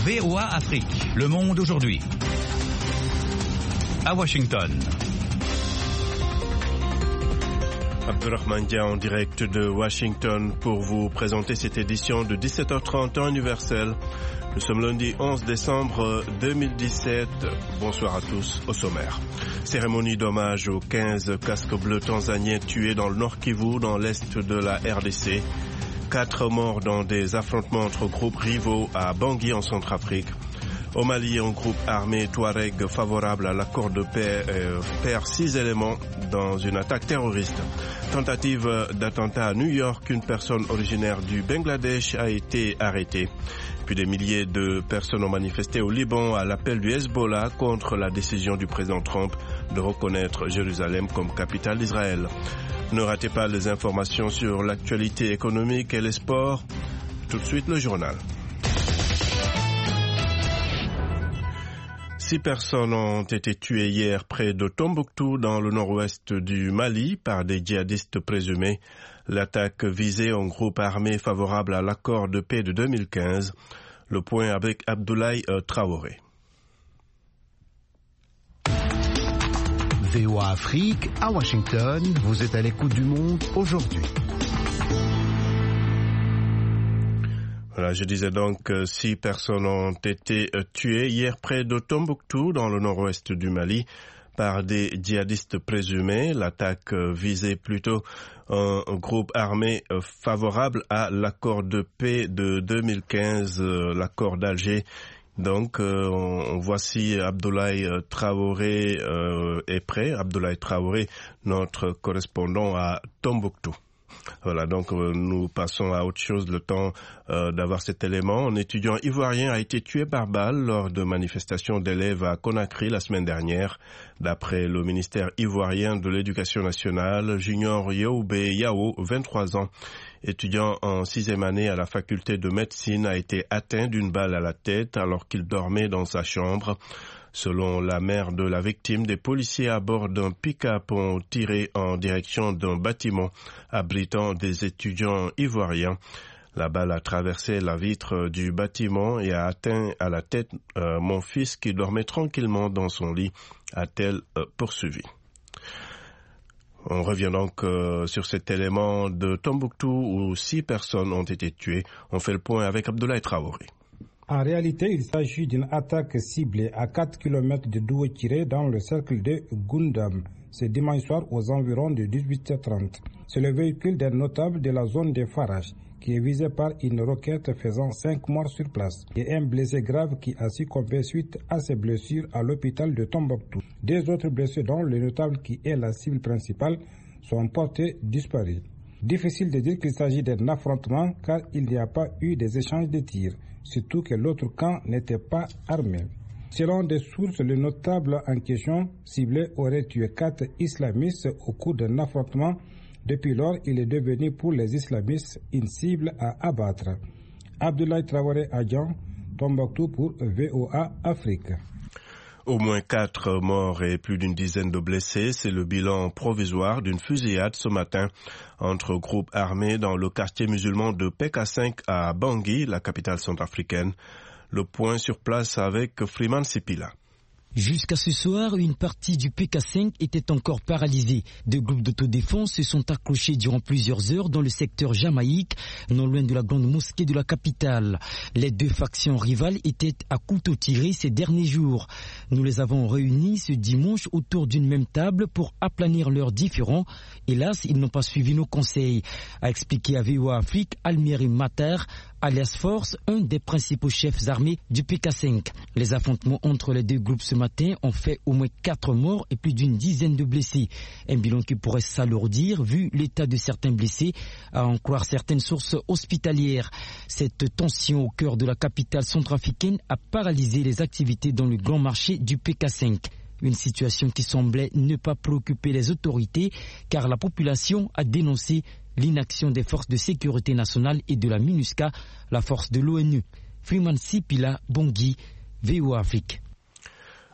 VOA Afrique, le monde aujourd'hui. À Washington. Abdurrahman Dia en direct de Washington pour vous présenter cette édition de 17h30 temps universel. Nous sommes lundi 11 décembre 2017. Bonsoir à tous. Au sommaire. Cérémonie d'hommage aux 15 casques bleus tanzaniens tués dans le Nord Kivu, dans l'est de la RDC. 4 morts dans des affrontements entre groupes rivaux à Bangui en Centrafrique. Au Mali, un groupe armé Touareg favorable à l'accord de paix perd 6 éléments dans une attaque terroriste. Tentative d'attentat à New York, une personne originaire du Bangladesh a été arrêtée. Puis des milliers de personnes ont manifesté au Liban à l'appel du Hezbollah contre la décision du président Trump de reconnaître Jérusalem comme capitale d'Israël. Ne ratez pas les informations sur l'actualité économique et les sports. Tout de suite, le journal. 6 personnes ont été tuées hier près de Tombouctou, dans le nord-ouest du Mali, par des djihadistes présumés. L'attaque visait un groupe armé favorable à l'accord de paix de 2015. Le point avec Abdoulaye Traoré. VOA Afrique, à Washington, vous êtes à l'écoute du monde aujourd'hui. Voilà, je disais donc que 6 personnes ont été tuées hier près de Tombouctou, dans le nord-ouest du Mali, par des djihadistes présumés. L'attaque visait plutôt un groupe armé favorable à l'accord de paix de 2015, l'accord d'Alger. Donc, voici Abdoulaye Traoré est prêt. Abdoulaye Traoré, notre correspondant à Tombouctou. Voilà, donc nous passons à autre chose, le temps d'avoir cet élément. Un étudiant ivoirien a été tué par balle lors de manifestations d'élèves à Conakry la semaine dernière. D'après le ministère ivoirien de l'Éducation nationale, Junior Youbé Yao, 23 ans, étudiant en 6e année à la faculté de médecine, a été atteint d'une balle à la tête alors qu'il dormait dans sa chambre. Selon la mère de la victime, des policiers à bord d'un pick-up ont tiré en direction d'un bâtiment abritant des étudiants ivoiriens. La balle a traversé la vitre du bâtiment et a atteint à la tête mon fils qui dormait tranquillement dans son lit, a-t-elle poursuivi. On revient donc sur cet élément de Tombouctou où 6 personnes ont été tuées. On fait le point avec Abdoulaye Traoré. En réalité, il s'agit d'une attaque ciblée à 4 km de Douekiré dans le cercle de Gundam, ce dimanche soir aux environs de 18h30. C'est le véhicule d'un notable de la zone des Farages qui est visé par une roquette faisant 5 morts sur place et un blessé grave qui a succombé suite à ses blessures à l'hôpital de Tombouctou. 2 autres blessés, dont le notable qui est la cible principale, sont portés disparus. Difficile de dire qu'il s'agit d'un affrontement car il n'y a pas eu des échanges de tirs, surtout que l'autre camp n'était pas armé. Selon des sources, le notable en question ciblé aurait tué 4 islamistes au cours d'un affrontement. Depuis lors, il est devenu pour les islamistes une cible à abattre. Abdoulaye Traoré Adjan, Tombouctou pour VOA Afrique. Au moins 4 morts et plus d'une dizaine de blessés, c'est le bilan provisoire d'une fusillade ce matin entre groupes armés dans le quartier musulman de PK5 à Bangui, la capitale centrafricaine. Le point sur place avec Freeman Sipila. Jusqu'à ce soir, une partie du PK5 était encore paralysée. 2 groupes d'autodéfense se sont accrochés durant plusieurs heures dans le secteur Jamaïque, non loin de la grande mosquée de la capitale. Les 2 factions rivales étaient à couteau tiré ces derniers jours. Nous les avons réunis ce dimanche autour d'une même table pour aplanir leurs différends. Hélas, ils n'ont pas suivi nos conseils, a expliqué à VOA Afrique Almieri Mater, alias Force, un des principaux chefs armés du PK5. Les affrontements entre les 2 groupes ce matin ont fait au moins 4 morts et plus d'une dizaine de blessés. Un bilan qui pourrait s'alourdir vu l'état de certains blessés, à en croire certaines sources hospitalières. Cette tension au cœur de la capitale centrafricaine a paralysé les activités dans le grand marché du PK5. Une situation qui semblait ne pas préoccuper les autorités car la population a dénoncé l'inaction des forces de sécurité nationale et de la MINUSCA, la force de l'ONU. Freeman Sipila, Bangui, VOA Afrique.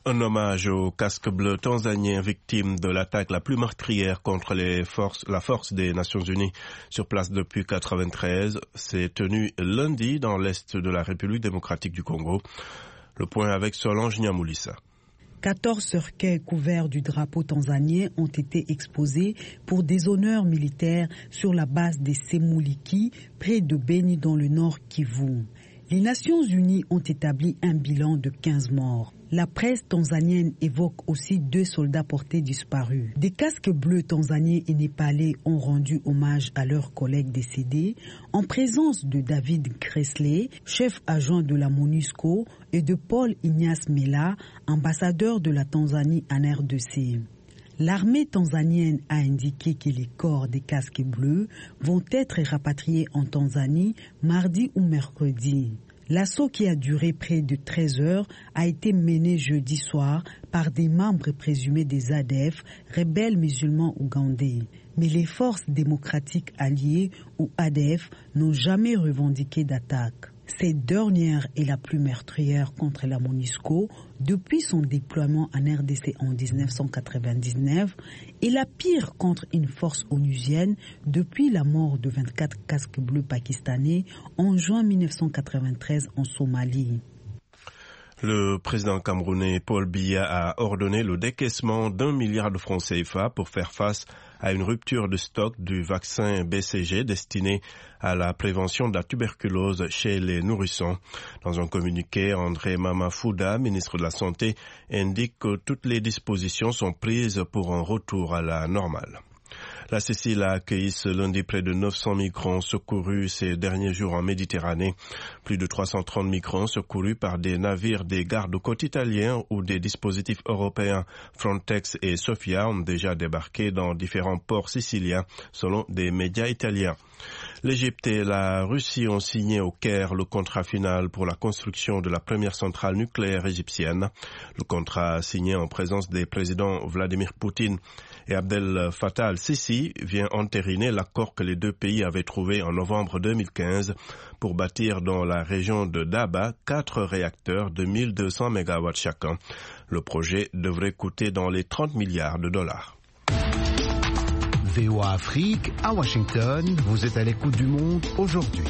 Un hommage au casque bleu tanzanien victime de l'attaque la plus meurtrière contre la force des Nations Unies sur place depuis 1993 s'est tenu lundi dans l'est de la République démocratique du Congo. Le point avec Solange Nyamoulissa. 14 cercueils couverts du drapeau tanzanien ont été exposés pour des honneurs militaires sur la base des Semuliki, près de Beni dans le nord Kivu. Les Nations Unies ont établi un bilan de 15 morts. La presse tanzanienne évoque aussi 2 soldats portés disparus. Des casques bleus tanzaniens et népalais ont rendu hommage à leurs collègues décédés en présence de David Kresley, chef adjoint de la MONUSCO, et de Paul Ignace Mela, ambassadeur de la Tanzanie en RDC. L'armée tanzanienne a indiqué que les corps des casques bleus vont être rapatriés en Tanzanie mardi ou mercredi. L'assaut qui a duré près de 13 heures a été mené jeudi soir par des membres présumés des ADF, rebelles musulmans ougandais. Mais les forces démocratiques alliées ou ADF n'ont jamais revendiqué d'attaque. Cette dernière est la plus meurtrière contre la MONUSCO depuis son déploiement en RDC en 1999 et la pire contre une force onusienne depuis la mort de 24 casques bleus pakistanais en juin 1993 en Somalie. Le président camerounais Paul Biya a ordonné le décaissement d'1 milliard de francs CFA pour faire face à une rupture de stock du vaccin BCG destiné à la prévention de la tuberculose chez les nourrissons. Dans un communiqué, André Mamafouda, ministre de la Santé, indique que toutes les dispositions sont prises pour un retour à la normale. La Sicile a accueilli ce lundi près de 900 migrants secourus ces derniers jours en Méditerranée. Plus de 330 migrants secourus par des navires des gardes-côtes italiens ou des dispositifs européens Frontex et Sofia ont déjà débarqué dans différents ports siciliens, selon des médias italiens. L'Égypte et la Russie ont signé au Caire le contrat final pour la construction de la première centrale nucléaire égyptienne. Le contrat signé en présence des présidents Vladimir Poutine et Abdel Fattah al-Sisi vient entériner l'accord que les deux pays avaient trouvé en novembre 2015 pour bâtir dans la région de Daba 4 réacteurs de 1200 MW chacun. Le projet devrait coûter dans les 30 milliards de dollars. VOA Afrique, à Washington, vous êtes à l'écoute du monde aujourd'hui.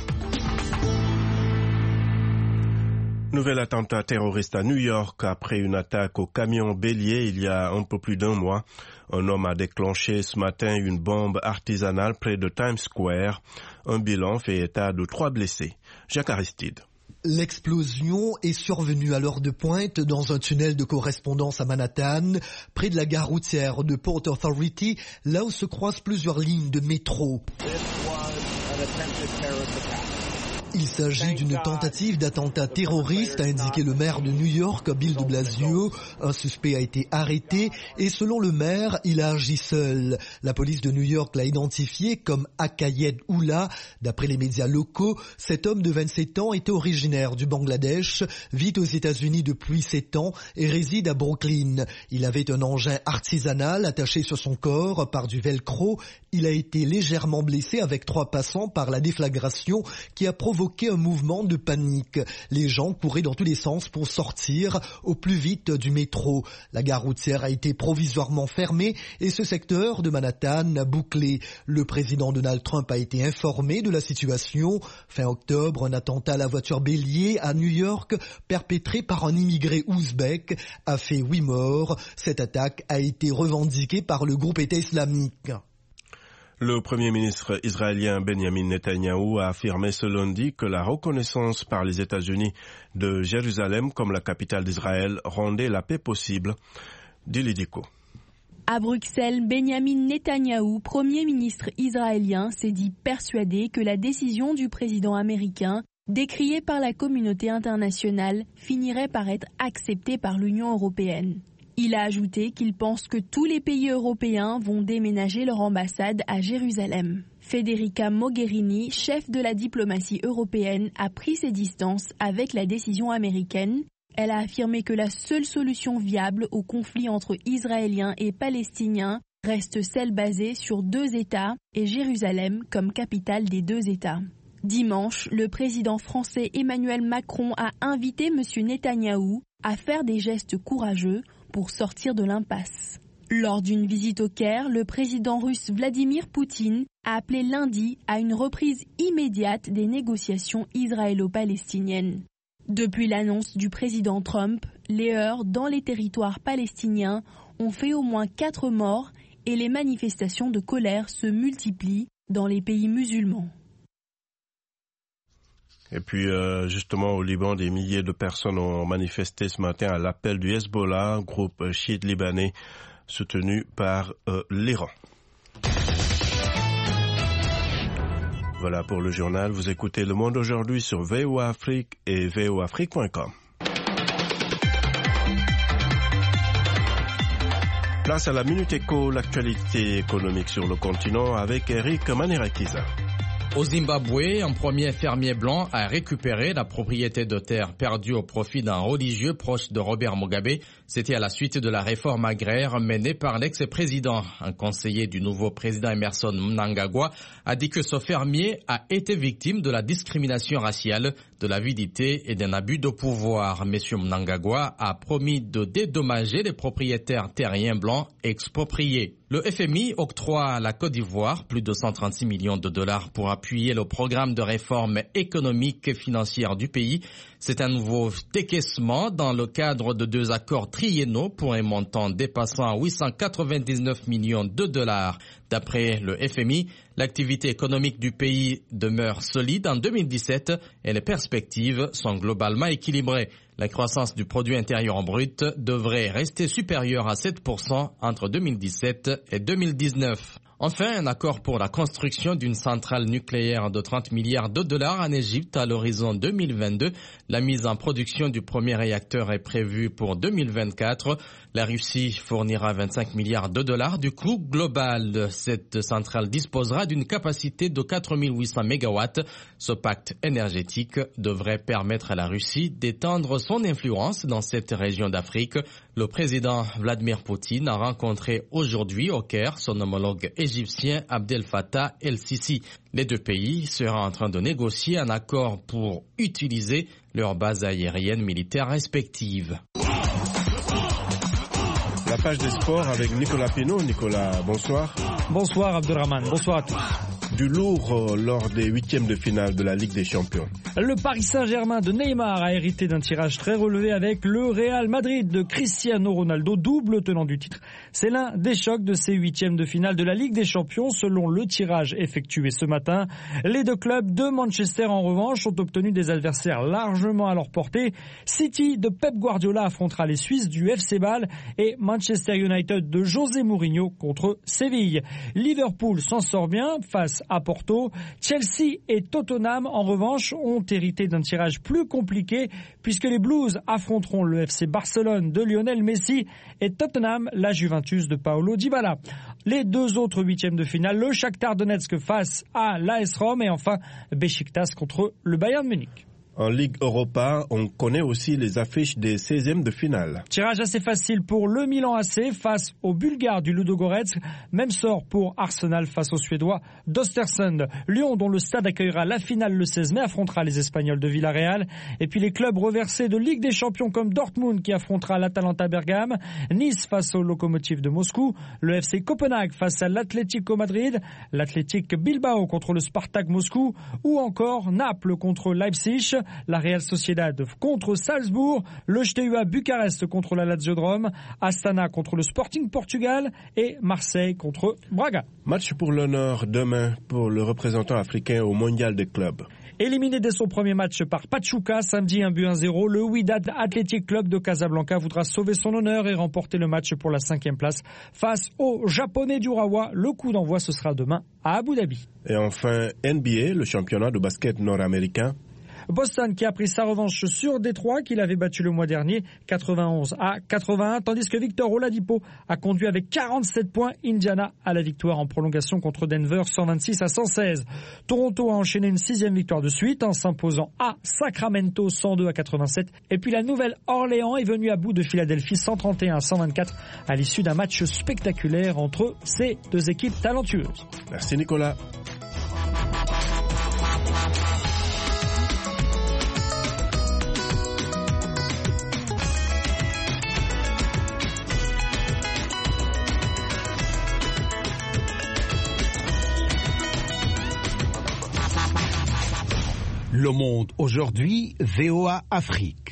Nouvel attentat terroriste à New York après une attaque au camion bélier il y a un peu plus d'1 mois. Un homme a déclenché ce matin une bombe artisanale près de Times Square. Un bilan fait état de 3 blessés. Jacques Aristide. L'explosion est survenue à l'heure de pointe dans un tunnel de correspondance à Manhattan, près de la gare routière de Port Authority, là où se croisent plusieurs lignes de métro. Il s'agit d'une tentative d'attentat terroriste, a indiqué le maire de New York, Bill de Blasio. Un suspect a été arrêté et selon le maire, il a agi seul. La police de New York l'a identifié comme Akayed Ullah. D'après les médias locaux, cet homme de 27 ans était originaire du Bangladesh, vit aux États-Unis depuis 7 ans et réside à Brooklyn. Il avait un engin artisanal attaché sur son corps par du velcro. Il a été légèrement blessé avec 3 passants par la déflagration qui a provoqué un mouvement de panique. Les gens couraient dans tous les sens pour sortir au plus vite du métro. La gare routière a été provisoirement fermée et ce secteur de Manhattan a bouclé. Le président Donald Trump a été informé de la situation. Fin octobre, un attentat à la voiture bélier à New York, perpétré par un immigré ouzbek, a fait 8 morts. Cette attaque a été revendiquée par le groupe État islamique. Le Premier ministre israélien Benjamin Netanyahou a affirmé ce lundi que la reconnaissance par les États-Unis de Jérusalem comme la capitale d'Israël rendait la paix possible. Dili Diko. À Bruxelles, Benjamin Netanyahou, Premier ministre israélien, s'est dit persuadé que la décision du président américain, décriée par la communauté internationale, finirait par être acceptée par l'Union européenne. Il a ajouté qu'il pense que tous les pays européens vont déménager leur ambassade à Jérusalem. Federica Mogherini, chef de la diplomatie européenne, a pris ses distances avec la décision américaine. Elle a affirmé que la seule solution viable au conflit entre Israéliens et Palestiniens reste celle basée sur 2 États et Jérusalem comme capitale des 2 États. Dimanche, le président français Emmanuel Macron a invité M. Netanyahou à faire des gestes courageux pour sortir de l'impasse. Lors d'une visite au Caire, le président russe Vladimir Poutine a appelé lundi à une reprise immédiate des négociations israélo-palestiniennes. Depuis l'annonce du président Trump, les heurts dans les territoires palestiniens ont fait au moins 4 morts et les manifestations de colère se multiplient dans les pays musulmans. Et puis, justement, au Liban, des milliers de personnes ont manifesté ce matin à l'appel du Hezbollah, groupe chiite libanais soutenu par l'Iran. Voilà pour le journal. Vous écoutez Le Monde aujourd'hui sur VOA Afrique et voafrique.com. Place à la Minute Éco, l'actualité économique sur le continent avec Eric Manirakiza. Au Zimbabwe, un premier fermier blanc a récupéré la propriété de terre perdue au profit d'un religieux proche de Robert Mugabe. C'était à la suite de la réforme agraire menée par l'ex-président. Un conseiller du nouveau président Emmerson Mnangagwa a dit que ce fermier a été victime de la discrimination raciale, de l'avidité et d'un abus de pouvoir. Monsieur Mnangagwa a promis de dédommager les propriétaires terriens blancs expropriés. Le FMI octroie à la Côte d'Ivoire plus de 136 millions de dollars pour appuyer le programme de réforme économique et financière du pays. C'est un nouveau décaissement dans le cadre de 2 accords triennaux pour un montant dépassant 899 millions de dollars. D'après le FMI, l'activité économique du pays demeure solide en 2017 et les perspectives sont globalement équilibrées. La croissance du produit intérieur brut devrait rester supérieure à 7% entre 2017 et 2019. Enfin, un accord pour la construction d'une centrale nucléaire de 30 milliards de dollars en Égypte à l'horizon 2022. La mise en production du premier réacteur est prévue pour 2024. La Russie fournira 25 milliards de dollars du coût global. Cette centrale disposera d'une capacité de 4800 mégawatts. Ce pacte énergétique devrait permettre à la Russie d'étendre son influence dans cette région d'Afrique. Le président Vladimir Poutine a rencontré aujourd'hui au Caire son homologue égyptien Abdel Fattah el-Sisi. Les 2 pays seraient en train de négocier un accord pour utiliser leurs bases aériennes militaires respectives. La page des sports avec Nicolas Pinault. Nicolas, bonsoir. Bonsoir Abdelrahman, bonsoir à tous. Du lourd lors des 8e de finale de la Ligue des Champions. Le Paris Saint-Germain de Neymar a hérité d'un tirage très relevé avec le Real Madrid de Cristiano Ronaldo, double tenant du titre. C'est l'un des chocs de ces 8e de finale de la Ligue des Champions selon le tirage effectué ce matin. Les 2 clubs de Manchester en revanche ont obtenu des adversaires largement à leur portée. City de Pep Guardiola affrontera les Suisses du FC Bâle et Manchester United de José Mourinho contre Séville. Liverpool s'en sort bien face à Porto. Chelsea et Tottenham, en revanche, ont hérité d'un tirage plus compliqué puisque les Blues affronteront le FC Barcelone de Lionel Messi et Tottenham, la Juventus de Paulo Dybala. Les 2 autres 8e de finale, le Shakhtar Donetsk face à l'AS Rome et enfin Beşiktaş contre le Bayern Munich. En Ligue Europa, on connaît aussi les affiches des 16e de finale. Tirage assez facile pour le Milan AC face aux Bulgares du Ludogorets. Même sort pour Arsenal face aux Suédois d'Östersund. Lyon, dont le stade accueillera la finale le 16 mai, affrontera les Espagnols de Villarreal. Et puis les clubs reversés de Ligue des Champions comme Dortmund qui affrontera l'Atalanta Bergame. Nice face au Lokomotiv de Moscou. Le FC Copenhague face à l'Atlético Madrid. L'Athletic Bilbao contre le Spartak Moscou. Ou encore Naples contre Leipzig. La Real Sociedad contre Salzbourg, le JTUA Bucarest contre la Lazio de Rome, Astana contre le Sporting Portugal et Marseille contre Braga. Match pour l'honneur demain pour le représentant africain au Mondial des clubs. Éliminé dès son premier match par Pachuca, samedi 1-0, le Wydad Athletic Club de Casablanca voudra sauver son honneur et remporter le match pour la 5e place face aux Japonais d'Urawa. Le coup d'envoi, ce sera demain à Abu Dhabi. Et enfin, NBA, le championnat de basket nord-américain. Boston qui a pris sa revanche sur Détroit qu'il avait battu le mois dernier 91-81, tandis que Victor Oladipo a conduit avec 47 points Indiana à la victoire en prolongation contre Denver 126-116. Toronto a enchaîné une 6e victoire de suite en s'imposant à Sacramento 102-87 et puis la Nouvelle-Orléans est venue à bout de Philadelphie 131-124 à l'issue d'un match spectaculaire entre ces 2 équipes talentueuses. Merci Nicolas. Le Monde aujourd'hui, VOA Afrique.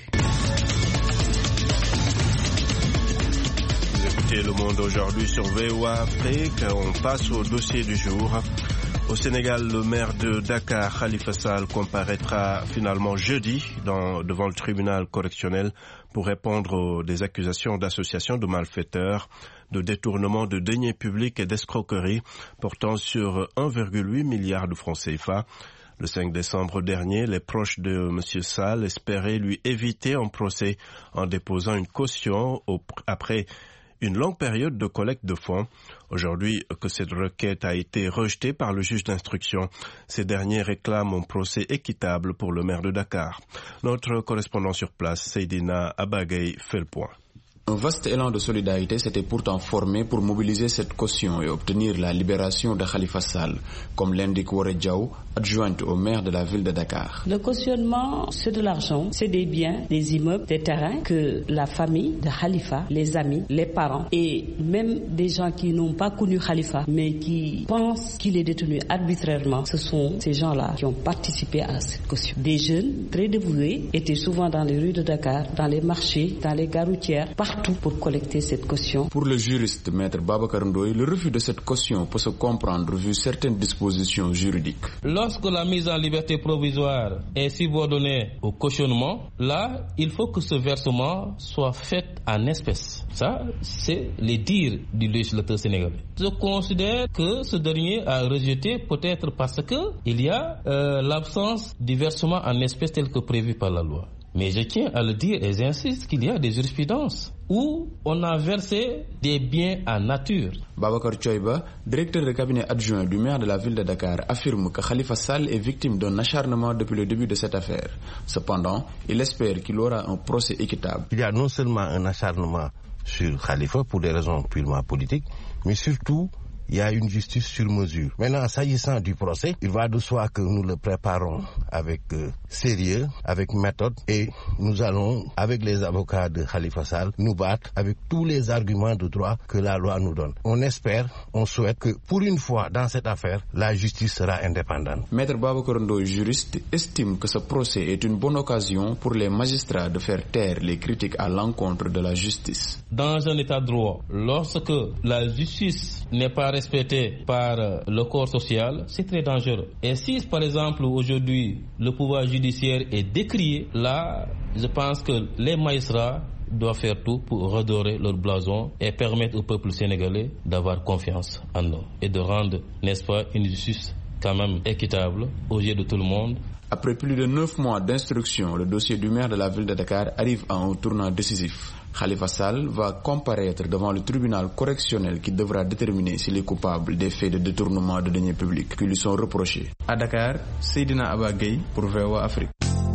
Vous écoutez Le Monde aujourd'hui sur VOA Afrique. On passe au dossier du jour. Au Sénégal, le maire de Dakar, Khalifa Sall, comparaîtra finalement jeudi devant le tribunal correctionnel pour répondre des accusations d'association de malfaiteurs, de détournement de deniers publics et d'escroquerie portant sur 1,8 milliard de francs CFA. Le 5 décembre dernier, les proches de M. Sall espéraient lui éviter un procès en déposant une caution après une longue période de collecte de fonds. Aujourd'hui que cette requête a été rejetée par le juge d'instruction, ces derniers réclament un procès équitable pour le maire de Dakar. Notre correspondant sur place, Seydina Abagay, fait le point. Un vaste élan de solidarité s'était pourtant formé pour mobiliser cette caution et obtenir la libération de Khalifa Sall, comme l'indique Woré Diaw, adjointe au maire de la ville de Dakar. Le cautionnement, c'est de l'argent, c'est des biens, des immeubles, des terrains que la famille de Khalifa, les amis, les parents et même des gens qui n'ont pas connu Khalifa mais qui pensent qu'il est détenu arbitrairement, ce sont ces gens-là qui ont participé à cette caution. Des jeunes très dévoués étaient souvent dans les rues de Dakar, dans les marchés, dans les gares routières, tout pour collecter cette caution. Pour le juriste maître Babacar Ndoye, le refus de cette caution peut se comprendre vu certaines dispositions juridiques. Lorsque la mise en liberté provisoire est subordonnée au cautionnement, là, il faut que ce versement soit fait en espèces. Ça, c'est les dires du législateur sénégalais. Je considère que ce dernier a rejeté peut-être parce que il y a l'absence du versement en espèces tel que prévu par la loi. Mais je tiens à le dire et j'insiste qu'il y a des jurisprudences où on a versé des biens en nature. Babacar Choiba, directeur de cabinet adjoint du maire de la ville de Dakar, affirme que Khalifa Sall est victime d'un acharnement depuis le début de cette affaire. Cependant, il espère qu'il aura un procès équitable. Il y a non seulement un acharnement sur Khalifa pour des raisons purement politiques, mais surtout il y a une justice sur mesure. Maintenant, s'agissant du procès, il va de soi que nous le préparons avec sérieux, avec méthode, et nous allons, avec les avocats de Khalifa Sall, nous battre avec tous les arguments de droit que la loi nous donne. On espère, on souhaite que pour une fois dans cette affaire, la justice sera indépendante. Maître Babacar Ndoye, juriste, estime que ce procès est une bonne occasion pour les magistrats de faire taire les critiques à l'encontre de la justice. Dans un état de droit, lorsque la justice n'est pas respectée par le corps social, c'est très dangereux. Et si, par exemple, aujourd'hui, le pouvoir judiciaire est décrié, là, je pense que les magistrats doivent faire tout pour redorer leur blason et permettre au peuple sénégalais d'avoir confiance en nous et de rendre, n'est-ce pas, une justice quand même équitable aux yeux de tout le monde. Après plus de 9 mois d'instruction, le dossier du maire de la ville de Dakar arrive à un tournant décisif. Khalifa Sall va comparaître devant le tribunal correctionnel qui devra déterminer s'il est coupable des faits de détournement de deniers publics qui lui sont reprochés. À Dakar, Seydina Abagay pour VOA Afrique.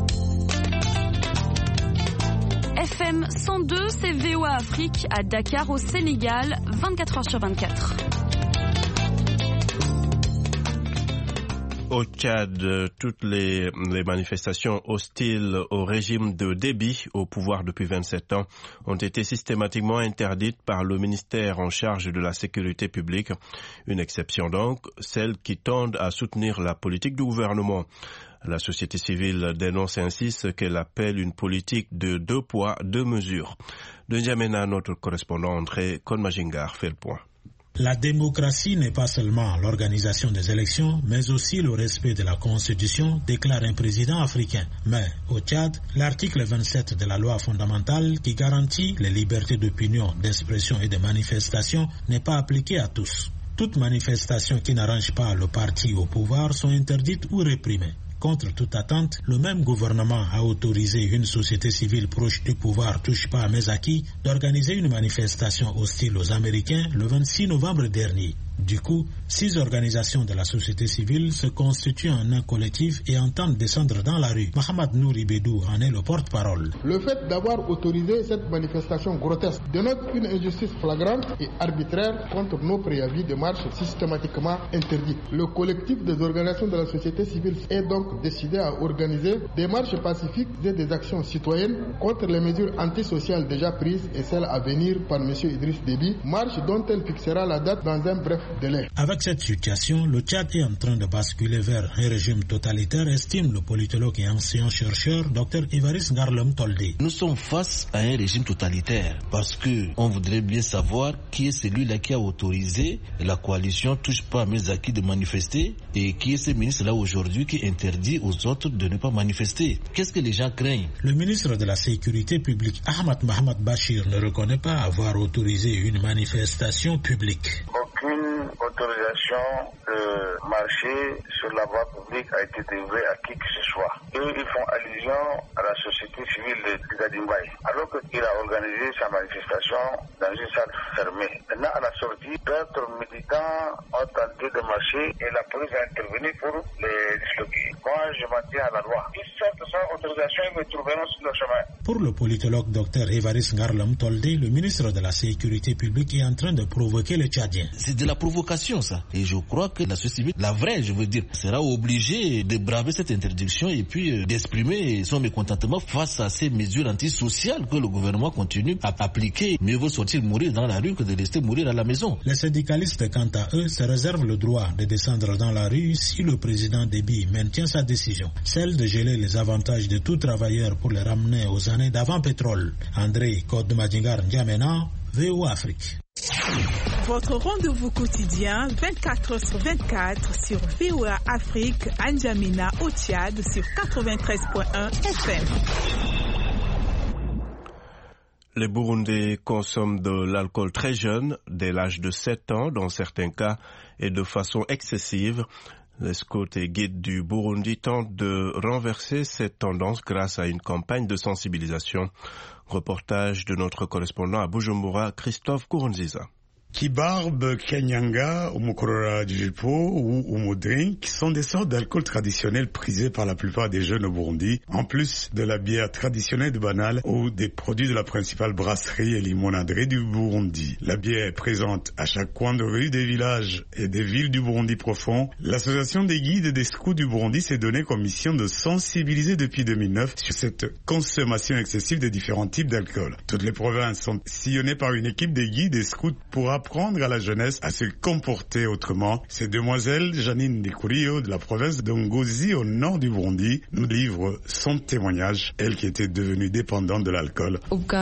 FM 102, c'est VOA Afrique à Dakar au Sénégal, 24h/24. Au Tchad, toutes les manifestations hostiles au régime de Déby au pouvoir depuis 27 ans ont été systématiquement interdites par le ministère en charge de la sécurité publique. Une exception donc, celles qui tendent à soutenir la politique du gouvernement. La société civile dénonce ainsi ce qu'elle appelle une politique de 2 poids, 2 mesures. De N'Djamena, notre correspondant André Konmajingar fait le point. La démocratie n'est pas seulement l'organisation des élections, mais aussi le respect de la Constitution, déclare un président africain. Mais au Tchad, l'article 27 de la loi fondamentale qui garantit les libertés d'opinion, d'expression et de manifestation n'est pas appliqué à tous. Toutes manifestations qui n'arrangent pas le parti au pouvoir sont interdites ou réprimées. Contre toute attente, le même gouvernement a autorisé une société civile proche du pouvoir touche pas à mes acquis d'organiser une manifestation hostile aux Américains le 26 novembre dernier. Du coup, 6 organisations de la société civile se constituent en un collectif et entendent descendre dans la rue. Mohamed Nouri Bédou en est le porte-parole. Le fait d'avoir autorisé cette manifestation grotesque dénote une injustice flagrante et arbitraire contre nos préavis de marche systématiquement interdits. Le collectif des organisations de la société civile est donc décidé à organiser des marches pacifiques et des actions citoyennes contre les mesures antisociales déjà prises et celles à venir par M. Idriss Déby, marche dont elle fixera la date dans un bref délai. Avec cette situation, le Tchad est en train de basculer vers un régime totalitaire, estime le politologue et ancien chercheur Dr Évariste Ngarlem Toldé. Nous sommes face à un régime totalitaire parce que on voudrait bien savoir qui est celui-là qui a autorisé la coalition Touche pas à mes acquis de manifester et qui est ce ministre-là aujourd'hui qui interdit aux autres de ne pas manifester. Qu'est-ce que les gens craignent? Le ministre de la Sécurité publique Ahmad Mohamed Bachir ne reconnaît pas avoir autorisé une manifestation publique. Aucune autorisation de marcher sur la voie publique a été délivrée à qui que ce soit. Eux, ils font allusion à la société civile de Gadimbaï, alors qu'il a organisé sa manifestation dans une salle fermée. Maintenant, à la sortie, d'autres militants ont tenté de marcher et la police a intervenu pour les disloquer. Moi, je m'en tiens à la loi. Ils sortent sans autorisation, ils me trouveront sur le chemin. Pour le politologue Dr Évariste Ngarlem Toldé, le ministre de la Sécurité publique est en train de provoquer les Tchadiens. C'est de la provocation, ça. Et je crois que la société civile, la vraie, je veux dire, sera obligée de braver cette interdiction et puis d'exprimer son mécontentement face à ces mesures antisociales que le gouvernement continue à appliquer. Mieux vaut sortir mourir dans la rue que de rester mourir à la maison. Les syndicalistes, quant à eux, se réservent le droit de descendre dans la rue si le président Déby maintient sa décision, celle de geler les avantages de tout travailleur pour les ramener aux années d'avant-pétrole. André Kodmadingar N'Djamena, VOA Afrique. Votre rendez-vous quotidien 24h/24 sur VOA Afrique, N'Djamena au Tchad sur 93.1 FM. Les Burundais consomment de l'alcool très jeune, dès l'âge de 7 ans dans certains cas, et de façon excessive. Les scouts et guides du Burundi tentent de renverser cette tendance grâce à une campagne de sensibilisation. Reportage de notre correspondant à Bujumbura, Christophe Kourounziza. Kibarbe, Kenyanga, Umukorora Jipo ou Umudrink sont des sortes d'alcool traditionnels prisés par la plupart des jeunes au Burundi, en plus de la bière traditionnelle de Banal ou des produits de la principale brasserie et limonaderie du Burundi. La bière est présente à chaque coin de rue des villages et des villes du Burundi profond. L'association des guides et des scouts du Burundi s'est donnée comme mission de sensibiliser depuis 2009 sur cette consommation excessive de différents types d'alcool. Toutes les provinces sont sillonnées par une équipe des guides et scouts pour apprendre à la jeunesse à se comporter autrement. Ces demoiselles, Janine Ndikurio de la province de Ngozi au nord du Burundi, nous livre son témoignage, elle qui était devenue dépendante de l'alcool.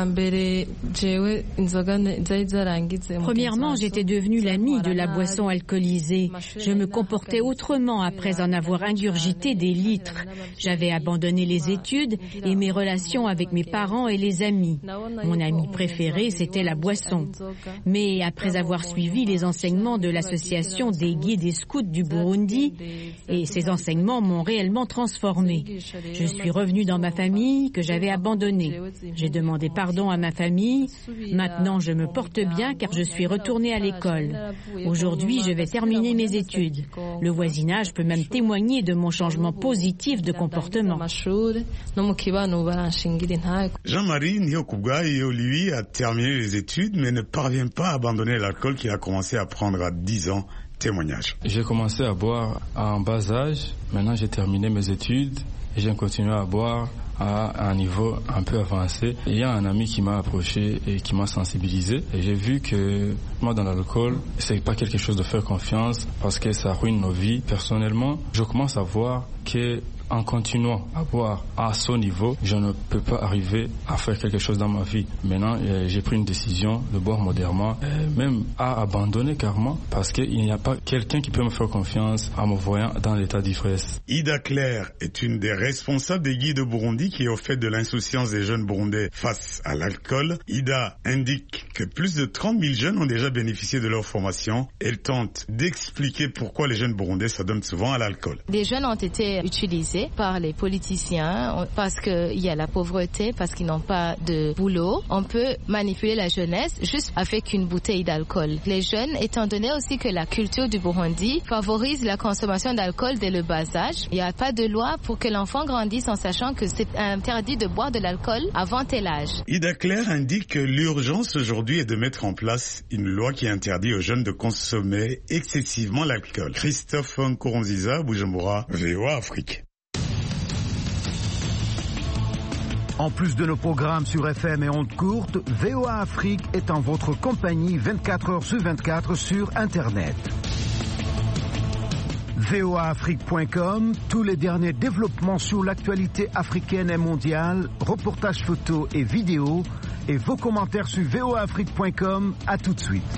Premièrement, j'étais devenue l'amie de la boisson alcoolisée. Je me comportais autrement après en avoir ingurgité des litres. J'avais abandonné les études et mes relations avec mes parents et les amis. Mon ami préféré, c'était la boisson. Mais après avoir suivi les enseignements de l'association des guides et scouts du Burundi, et ces enseignements m'ont réellement transformée. Je suis revenue dans ma famille que j'avais abandonnée. J'ai demandé pardon à ma famille. Maintenant, je me porte bien car je suis retournée à l'école. Aujourd'hui, je vais terminer mes études. Le voisinage peut même témoigner de mon changement positif de comportement. Jean-Marie Nyokubwayo, lui, a terminé les études mais ne parvient pas à abandonner l'alcool qu'il a commencé à prendre à 10 ans. Témoignage. J'ai commencé à boire à un bas âge. Maintenant, j'ai terminé mes études et j'ai continué à boire à un niveau un peu avancé. Il y a un ami qui m'a approché et qui m'a sensibilisé. Et j'ai vu que moi, dans l'alcool, c'est pas quelque chose de faire confiance parce que ça ruine nos vies. Personnellement, je commence à voir que en continuant à boire à ce niveau, je ne peux pas arriver à faire quelque chose dans ma vie. Maintenant, j'ai pris une décision de boire modérément, même à abandonner carrément, parce qu'il n'y a pas quelqu'un qui peut me faire confiance en me voyant dans l'état d'ivresse. Ida Claire est une des responsables des guides de Burundi qui est au fait de l'insouciance des jeunes burundais face à l'alcool. Ida indique que plus de 30 000 jeunes ont déjà bénéficié de leur formation. Elle tente d'expliquer pourquoi les jeunes burundais s'adonnent souvent à l'alcool. Des jeunes ont été utilisés par les politiciens parce qu'il y a la pauvreté, parce qu'ils n'ont pas de boulot. On peut manipuler la jeunesse juste avec une bouteille d'alcool. Les jeunes, étant donné aussi que la culture du Burundi favorise la consommation d'alcool dès le bas âge, il n'y a pas de loi pour que l'enfant grandisse en sachant que c'est interdit de boire de l'alcool avant tel âge. Ida Claire indique que l'urgence aujourd'hui est de mettre en place une loi qui interdit aux jeunes de consommer excessivement l'alcool. Christophe Nkurunziza, Bujumbura, VOA Afrique. En plus de nos programmes sur FM et ondes courtes, VOA Afrique est en votre compagnie 24 heures sur 24 sur Internet. voaafrique.com, tous les derniers développements sur l'actualité africaine et mondiale, reportages photos et vidéos, et vos commentaires sur voaafrique.com. À tout de suite.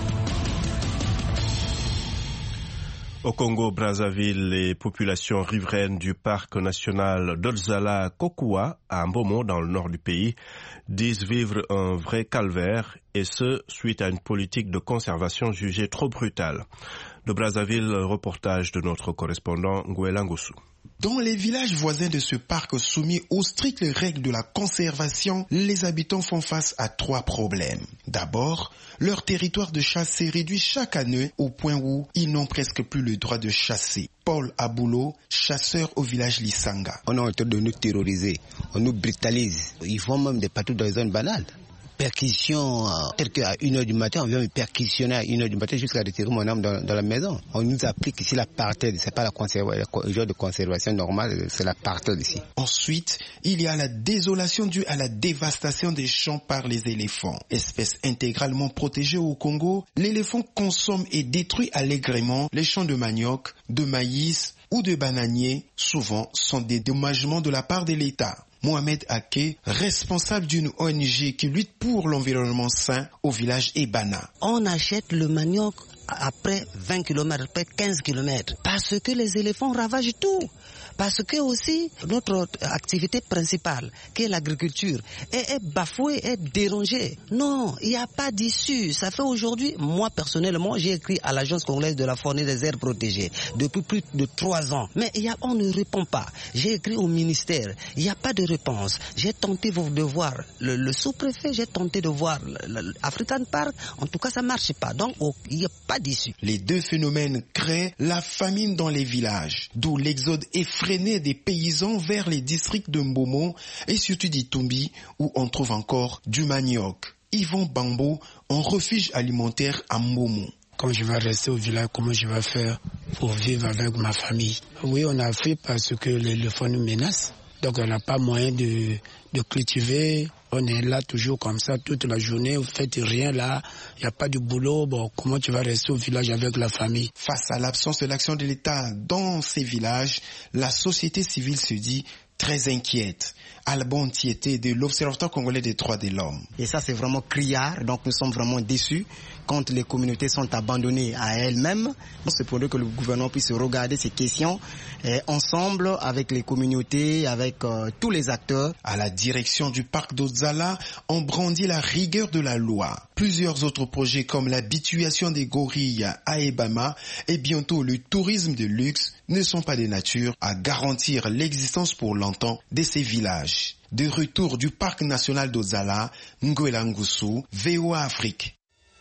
Au Congo-Brazzaville, les populations riveraines du parc national d'Odzala-Kokoua, à Mbomo, dans le nord du pays, disent vivre un vrai calvaire, et ce, suite à une politique de conservation jugée trop brutale. De Brazzaville, reportage de notre correspondant Nguela Ngossou. Dans les villages voisins de ce parc soumis aux strictes règles de la conservation, les habitants font face à 3 problèmes. D'abord, leur territoire de chasse s'est réduit chaque année au point où ils n'ont presque plus le droit de chasser. Paul Aboulo, chasseur au village Lissanga. On est en train de nous terroriser, on nous brutalise. Ils font même des patrouilles dans les zones banales. Perquisition, peut-être qu'à 1h du matin, on vient me perquisitionner à 1h du matin jusqu'à retirer mon âme dans la maison. On nous applique ici l'apartheid, c'est pas le genre de conservation normale, c'est l'apartheid ici. Ensuite, il y a la désolation due à la dévastation des champs par les éléphants. Espèce intégralement protégée au Congo, l'éléphant consomme et détruit allègrement les champs de manioc, de maïs ou de bananiers, souvent sans dédommagement de la part de l'État. Mohamed Ake, responsable d'une ONG qui lutte pour l'environnement sain au village Ebana. On achète le manioc après 20 km, après 15 km, parce que les éléphants ravagent tout. Parce que aussi, notre activité principale, qui est l'agriculture, est bafouée, est dérangée. Non, il n'y a pas d'issue. Ça fait aujourd'hui, moi personnellement, j'ai écrit à l'Agence congolaise de la faune et des aires protégées depuis plus de 3 ans. Mais on ne répond pas. J'ai écrit au ministère, il n'y a pas de réponse. J'ai tenté de voir le sous-préfet, j'ai tenté de voir l'African Park. En tout cas, ça ne marche pas. Donc, il n'y a pas d'issue. Les 2 phénomènes créent la famine dans les villages, d'où l'exode effrayant des paysans vers les districts de Mbomo et surtout d'Itumbi où on trouve encore du manioc. Yvon Bambo, en refuge alimentaire à Mbomo. Quand je vais rester au village, comment je vais faire pour vivre avec ma famille? Oui, on a fait parce que l'éléphant nous menace. Donc on n'a pas moyen de cultiver. On est là toujours comme ça toute la journée, vous faites rien là, il n'y a pas de boulot, bon, comment tu vas rester au village avec la famille? Face à l'absence de l'action de l'État dans ces villages, la société civile se dit très inquiète. Alban Tieté de l'Observatoire congolais des droits de l'homme. Et ça c'est vraiment criard, donc nous sommes vraiment déçus quand les communautés sont abandonnées à elles-mêmes. C'est pour que le gouvernement puisse regarder ces questions ensemble avec les communautés, avec tous les acteurs. À la direction du parc d'Odzala, on brandit la rigueur de la loi. Plusieurs autres projets comme l'habituation des gorilles à Ebama et bientôt le tourisme de luxe ne sont pas de nature à garantir l'existence pour longtemps de ces villages. De retour du parc national d'Odzala, Nguela Ngossou, VOA Afrique.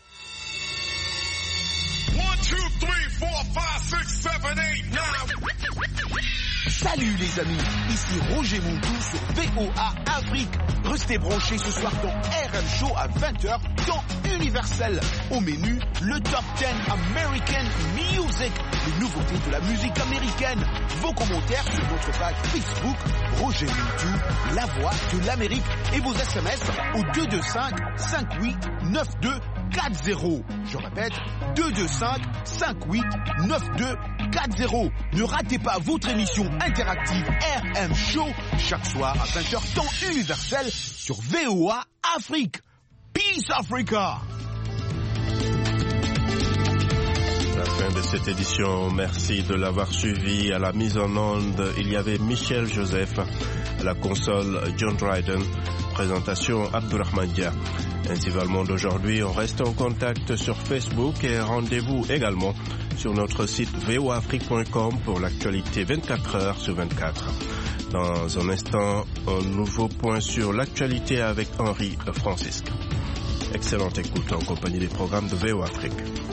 1, 2, 3, 4, 5, 6, 7, 8, 9. Salut les amis, ici Roger Montou sur VOA Afrique. Restez branchés ce soir dans RM Show à 20h dans Universel. Au menu, le Top 10 American Music, les nouveautés de la musique américaine. Vos commentaires sur notre page Facebook, Roger Montou, la voix de l'Amérique, et vos SMS au 225 58 92 40. Je répète, 225 58 92 40. Ne ratez pas votre émission interactive RM Show chaque soir à 20h temps universel sur VOA Afrique. Peace Africa. La fin de cette édition, merci de l'avoir suivi. À la mise en onde, il y avait Michel Joseph, à la console John Dryden, présentation Abdurrahman Dia. Ainsi va le monde aujourd'hui. On reste en contact sur Facebook et rendez-vous également sur notre site voaafrique.com pour l'actualité 24 heures sur 24. Dans un instant, un nouveau point sur l'actualité avec Henri Francisque. Excellente écoute en compagnie des programmes de VOA Afrique.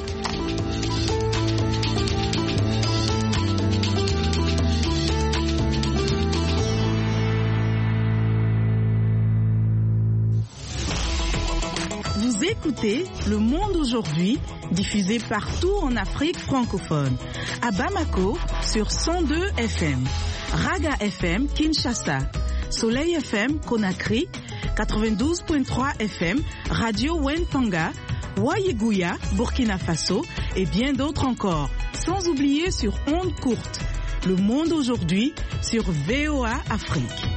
Vous écoutez Le Monde aujourd'hui, diffusé partout en Afrique francophone. À Bamako, sur 102 FM. Raga FM Kinshasa. Soleil FM Conakry, 92.3 FM, Radio Wentanga, Wayeguya, Burkina Faso et bien d'autres encore. Sans oublier sur ondes courtes. Le monde aujourd'hui sur VOA Afrique.